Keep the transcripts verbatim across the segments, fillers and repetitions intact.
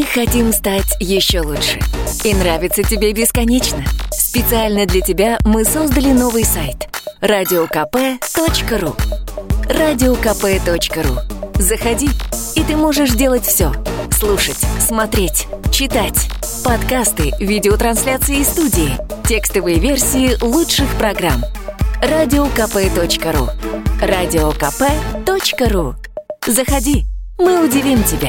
Мы хотим стать еще лучше. И нравится тебе бесконечно. Специально для тебя мы создали новый сайт радио ка пэ точка ру. радио ка пэ точка ру. Заходи, и ты можешь делать все. Слушать, смотреть, читать. Подкасты, видеотрансляции из студии, текстовые версии лучших программ. радио ка пэ точка ру. радио ка пэ точка ру. Заходи, мы удивим тебя.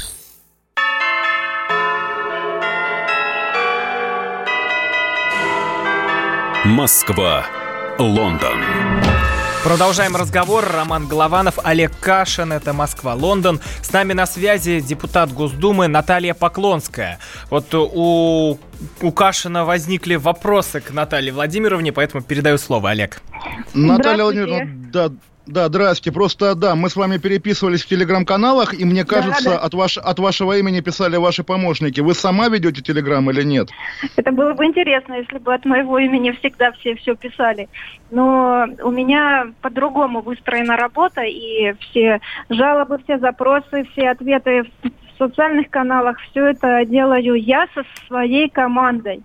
Москва, Лондон. Продолжаем разговор. Роман Голованов, Олег Кашин. Это Москва, Лондон. С нами на связи депутат Госдумы Наталья Поклонская. Вот у, у Кашина возникли вопросы к Наталье Владимировне, поэтому передаю слово, Олег. Наталья Владимировна, да... Да, здрасте. Просто, да, мы с вами переписывались в телеграм-каналах, и мне кажется, да, да. От, ваш, от вашего имени писали ваши помощники. Вы сама ведете телеграм или нет? Это было бы интересно, если бы от моего имени всегда все все писали. Но у меня по-другому выстроена работа, и все жалобы, все запросы, все ответы в социальных каналах, все это делаю я со своей командой.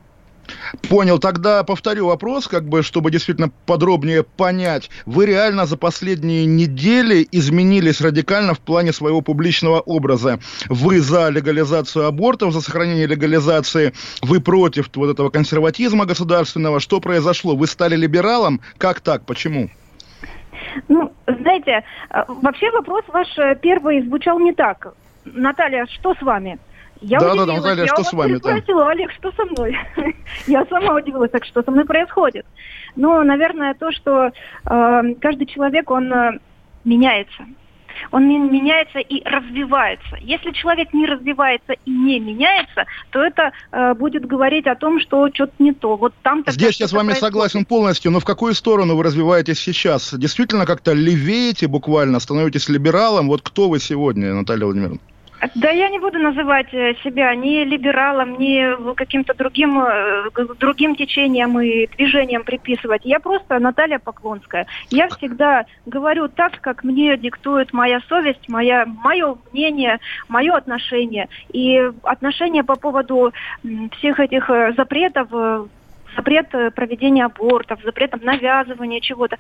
Понял. Тогда повторю вопрос, как бы, чтобы действительно подробнее понять. Вы реально за последние недели изменились радикально в плане своего публичного образа. Вы за легализацию абортов, за сохранение легализации. Вы против вот этого консерватизма государственного. Что произошло? Вы стали либералом? Как так? Почему? Ну, знаете, вообще вопрос ваш первый звучал не так. Наталья, что с вами? Я да, удивилась. да, да, Наталья, я что с вами? спросила, да. Олег, что со мной? Я сама удивилась, так что со мной происходит. Ну, наверное, то, что э, каждый человек, он э, меняется. Он меняется и развивается. Если человек не развивается и не меняется, то это э, будет говорить о том, что что-то не то. Вот там Здесь я с вами происходит. Согласен полностью, но в какую сторону вы развиваетесь сейчас? Действительно как-то левеете буквально, становитесь либералом? Вот кто вы сегодня, Наталья Владимировна? Да я не буду называть себя ни либералом, ни каким-то другим, другим течением и движением приписывать. Я просто Наталья Поклонская. Я всегда говорю так, как мне диктует моя совесть, моя, мое мнение, мое отношение. И отношение по поводу всех этих запретов, запрет проведения абортов, запрет навязывания чего-то.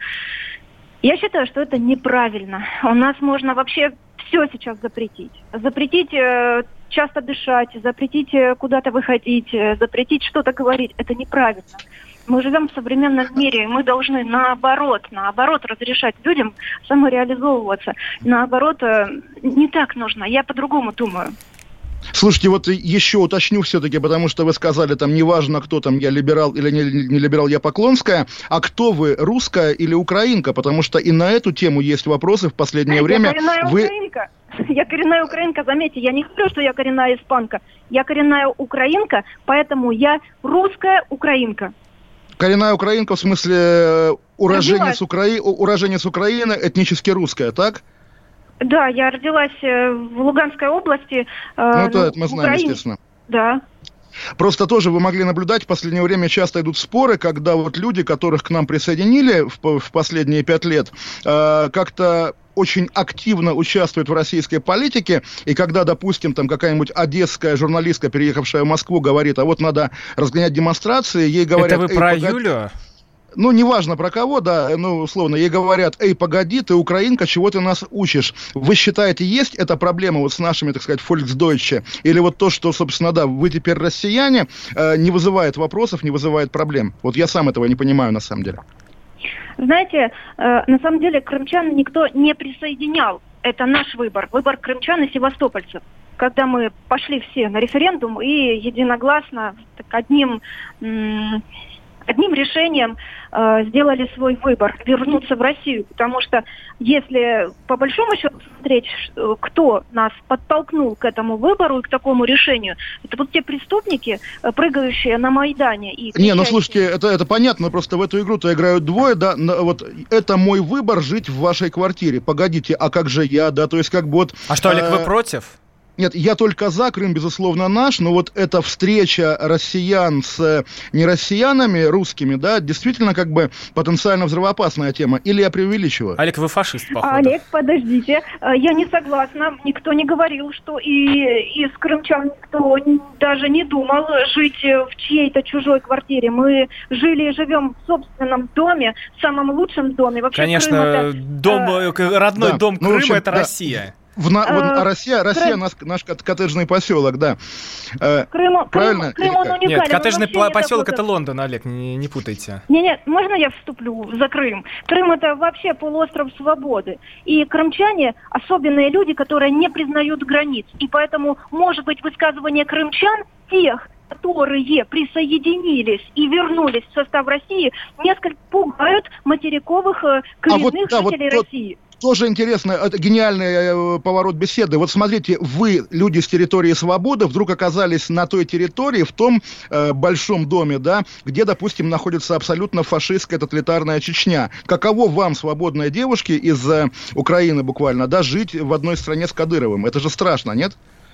Я считаю, что это неправильно. У нас можно вообще все сейчас запретить. Запретить э, часто дышать, запретить э, куда-то выходить, э, запретить что-то говорить. Это неправильно. Мы живем в современном мире, и мы должны наоборот, наоборот разрешать людям самореализовываться. Наоборот, э, не так нужно. Я по-другому думаю. Слушайте, вот еще уточню все-таки, потому что вы сказали, там, неважно, кто там, я либерал или не, не либерал, я Поклонская, а кто вы, русская или украинка? Потому что и на эту тему есть вопросы в последнее я время. Я коренная вы... украинка. Я коренная украинка, заметьте, я не говорю, что я коренная испанка. Я коренная украинка, поэтому я русская украинка. Коренная украинка в смысле уроженец, Укра... уроженец Украины, этнически русская, так? Да, я родилась в Луганской области. Э, ну, да, это мы знаем, естественно. Да. Просто тоже вы могли наблюдать, в последнее время часто идут споры, когда вот люди, которых к нам присоединили в, в последние пять лет, э, как-то очень активно участвуют в российской политике, и когда, допустим, там какая-нибудь одесская журналистка, переехавшая в Москву, говорит, а вот надо разгонять демонстрации, ей говорят... Это вы про погоди... Юлю? Ну, неважно про кого, да, ну, условно, ей говорят, эй, погоди, ты украинка, чего ты нас учишь? Вы считаете, есть эта проблема вот с нашими, так сказать, Volksdeutsche? Или вот то, что, собственно, да, вы теперь россияне, э, не вызывает вопросов, не вызывает проблем? Вот я сам этого не понимаю, на самом деле. Знаете, э, на самом деле крымчан никто не присоединял. Это наш выбор, выбор крымчан и севастопольцев. Когда мы пошли все на референдум и единогласно, так, одним... М- Одним решением э, сделали свой выбор вернуться в Россию, потому что если по большому счету смотреть, кто нас подтолкнул к этому выбору и к такому решению, это вот те преступники, прыгающие на Майдане. И Не, ну слушайте, это, это понятно, просто в эту игру-то играют двое, да, вот это мой выбор жить в вашей квартире. Погодите, а как же я, да, то есть как бы вот... А что, Олег, вы против? Нет, я только за, Крым, безусловно, наш, но вот эта встреча россиян с не россиянами, русскими, да, действительно как бы потенциально взрывоопасная тема. Или я преувеличиваю? Олег, вы фашист, походу. Олег, подождите, я не согласна. Никто не говорил, что и из крымчан никто даже не думал жить в чьей-то чужой квартире. Мы жили и живем в собственном доме, в самом лучшем доме. Вообще, конечно, Крым это, дом, э... родной да. дом ну, Крыма в общем, это да. Россия. В на, вот, а Россия, Россия Крым... наш, наш коттеджный поселок, да. Э, Крым, правильно? Крым, Крым он уникален. Нет, коттеджный не поселок такой, это Лондон, Олег, не, не путайте. Нет, нет, можно я вступлю за Крым? Крым это вообще полуостров свободы. И крымчане особенные люди, которые не признают границ. И поэтому, может быть, высказывание крымчан тех, которые присоединились и вернулись в состав России, несколько пугают материковых коренных а вот, да, жителей вот России. Тот... Тоже интересно, это гениальный э, поворот беседы. Вот смотрите, вы, люди с территории свободы, вдруг оказались на той территории, в том э, большом доме, да, где, допустим, находится абсолютно фашистская тоталитарная Чечня. Каково вам, свободной девушке из э, Украины буквально, да, жить в одной стране с Кадыровым? Это же страшно, нет?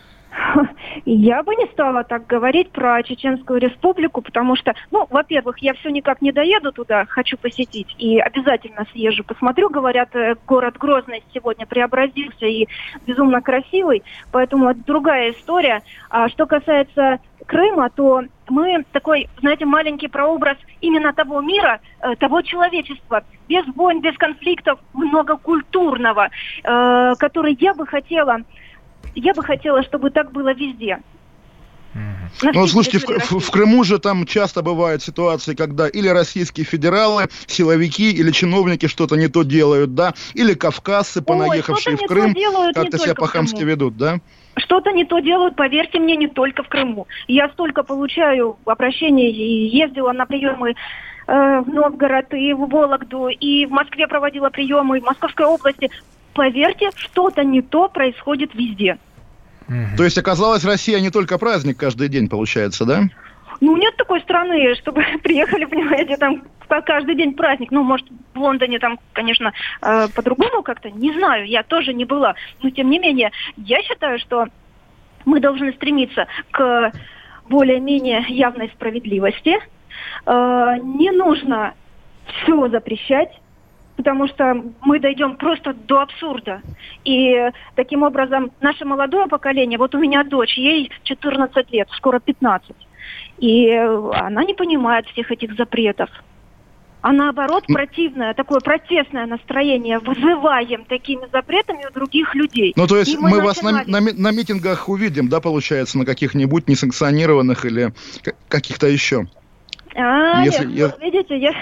Я бы не стала так говорить про Чеченскую Республику, потому что, ну, во-первых, я все никак не доеду туда, хочу посетить, и обязательно съезжу, посмотрю. Говорят, город Грозный сегодня преобразился и безумно красивый, поэтому это другая история. А что касается Крыма, то мы такой, знаете, маленький прообраз именно того мира, э, того человечества, без войн, без конфликтов, многокультурного, э, который я бы хотела... Я бы хотела, чтобы так было везде. Mm-hmm. Ну, слушайте, в, в, в Крыму же там часто бывают ситуации, когда или российские федералы, силовики или чиновники что-то не то делают, да, или кавказцы, понаехавшие Ой, в Крым, как-то себя по-хамски ведут, да? Что-то не то делают, поверьте мне, не только в Крыму. Я столько получаю обращений и ездила на приемы э, в Новгород и в Вологду, и в Москве проводила приемы, в Московской области. Поверьте, что-то не то происходит везде. Mm-hmm. То есть, оказалось, Россия не только праздник каждый день, получается, да? Ну, нет такой страны, чтобы приехали, понимаете, там каждый день праздник. Ну, может, в Лондоне там, конечно, э, по-другому как-то, не знаю, я тоже не была. Но, тем не менее, я считаю, что мы должны стремиться к более-менее явной справедливости. Э, не нужно все запрещать, потому что мы дойдем просто до абсурда. И таким образом наше молодое поколение, вот у меня дочь, ей четырнадцать лет, скоро пятнадцать, и она не понимает всех этих запретов. А наоборот, противное, такое протестное настроение вызываем такими запретами у других людей. Ну, то есть мы, мы вас начинали... на, на, на митингах увидим, да, получается, на каких-нибудь несанкционированных или каких-то еще? А, Если, нет, я... видите, я,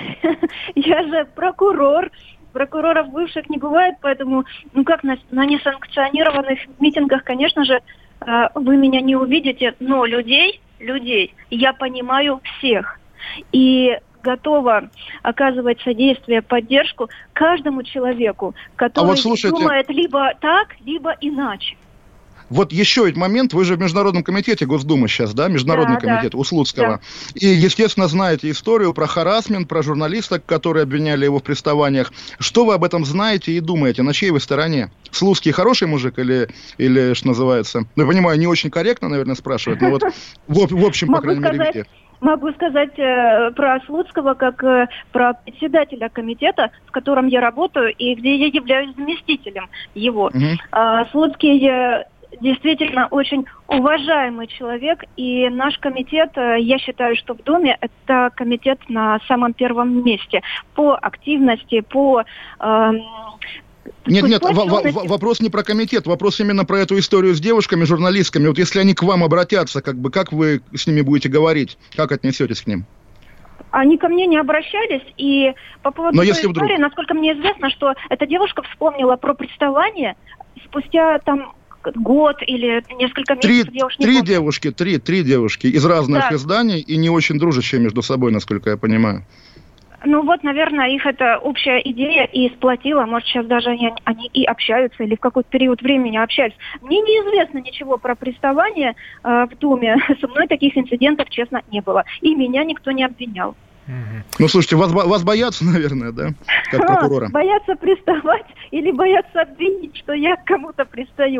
я же прокурор, прокуроров бывших не бывает, поэтому, ну как, на, на несанкционированных митингах, конечно же, вы меня не увидите, но людей, людей я понимаю всех. И готова оказывать содействие, поддержку каждому человеку, который а вот слушайте... думает либо так, либо иначе. Вот еще ведь момент, вы же в Международном комитете Госдумы сейчас, да, Международный да, комитет да. у Слуцкого. Да. И, естественно, знаете историю про харассмент, про журналисток, которые обвиняли его в приставаниях. Что вы об этом знаете и думаете? На чьей вы стороне? Слуцкий хороший мужик или, или что называется? Ну, я понимаю, не очень корректно, наверное, спрашивать, но вот в, в общем, по крайней мере, видите. Могу сказать э, про Слуцкого как э, про председателя комитета, в котором я работаю и где я являюсь заместителем его. Угу. Э, Слуцкий... Э, действительно очень уважаемый человек, и наш комитет, я считаю, что в Думе это комитет на самом первом месте по активности, по... Э, нет, нет, в- в- вопрос не про комитет, вопрос именно про эту историю с девушками, журналистками. Вот если они к вам обратятся, как бы, как вы с ними будете говорить, как отнесетесь к ним? Они ко мне не обращались, и по поводу Но той если истории, вдруг... насколько мне известно, что эта девушка вспомнила про приставание спустя там год или несколько месяцев, три, я уж не три помню. девушки, три, три девушки из разных да. изданий и не очень дружащие между собой, насколько я понимаю. Ну вот, наверное, их эта общая идея и сплотила. Может, сейчас даже они, они и общаются, или в какой-то период времени общались. Мне неизвестно ничего про приставание э, в Думе. Со мной таких инцидентов, честно, не было. И меня никто не обвинял. Ну, слушайте, вас, вас боятся, наверное, да, как прокурора? А, боятся приставать или боятся обвинить, что я к кому-то пристаю.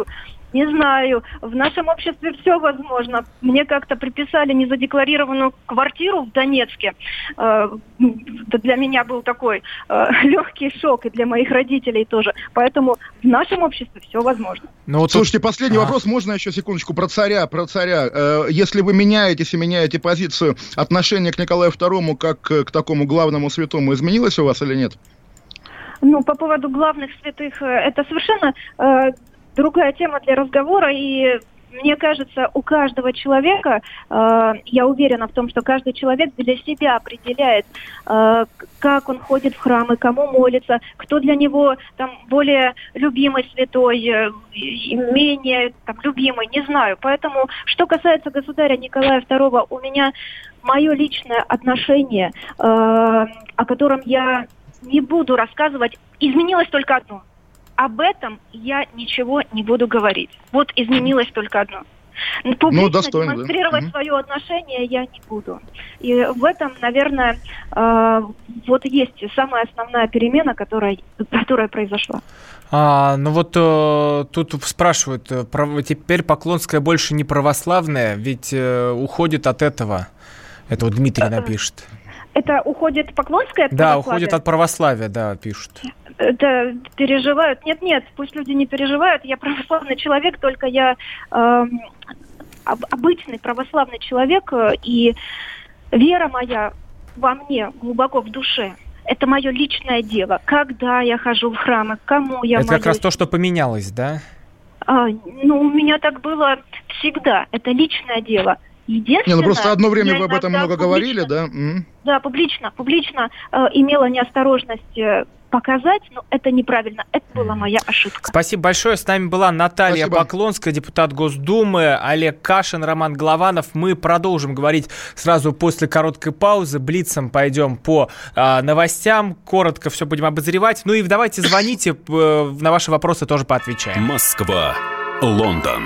Не знаю. В нашем обществе все возможно. Мне как-то приписали незадекларированную квартиру в Донецке. Это для меня был такой легкий шок, и для моих родителей тоже. Поэтому в нашем обществе все возможно. Ну, вот слушайте, тут... последний а. вопрос. Можно еще секундочку про царя? Про царя. Если вы меняетесь и меняете позицию, отношение к Николаю второму как к такому главному святому изменилось у вас или нет? Ну, по поводу главных святых, это совершенно э, другая тема для разговора, и мне кажется, у каждого человека, э, я уверена в том, что каждый человек для себя определяет, э, как он ходит в храмы, кому молится, кто для него там более любимый святой, э, менее там, любимый, не знаю. Поэтому, что касается государя Николая второго, у меня мое личное отношение, э, о котором я не буду рассказывать, изменилось только одно. Об этом я ничего не буду говорить. Вот изменилось только одно. Публично ну, достойно, демонстрировать да? свое отношение я не буду. И в этом, наверное, э, вот есть самая основная перемена, которая, которая произошла. А, ну вот э, тут спрашивают, э, про, теперь Поклонская больше не православная, ведь э, уходит от этого. Это вот Дмитрий напишет. Это уходит Поклонская от да, православия? Да, уходит от православия, да, пишут. Это переживают. Нет-нет, пусть люди не переживают. Я православный человек, только я э, обычный православный человек, и вера моя во мне глубоко в душе. Это мое личное дело. Когда я хожу в храмы, кому я Это молюсь. как раз то, что поменялось, да? А, ну, у меня так было всегда. Это личное дело. Единственное, не, ну просто одно время вы об этом много публично, говорили, да? Mm. Да, публично, публично э, имела неосторожность э, показать, но это неправильно, это была моя ошибка. Спасибо большое. С нами была Наталья Спасибо. Поклонская, депутат Госдумы, Олег Кашин, Роман Голованов. Мы продолжим говорить сразу после короткой паузы. Блицом пойдем по э, новостям, коротко все будем обозревать. Ну и давайте звоните, э, на ваши вопросы тоже поотвечаем. Москва, Лондон.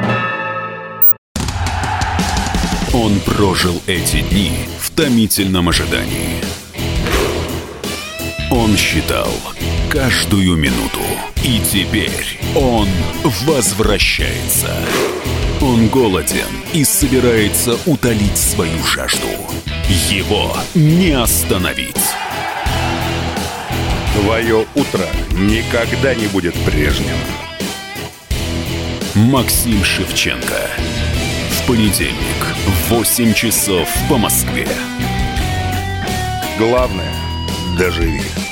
Он прожил эти дни в томительном ожидании. Он считал каждую минуту. И теперь он возвращается. Он голоден и собирается утолить свою жажду. Его не остановить. Твое утро никогда не будет прежним. Максим Шевченко. В понедельник в восемь часов по Москве. Главное – доживи.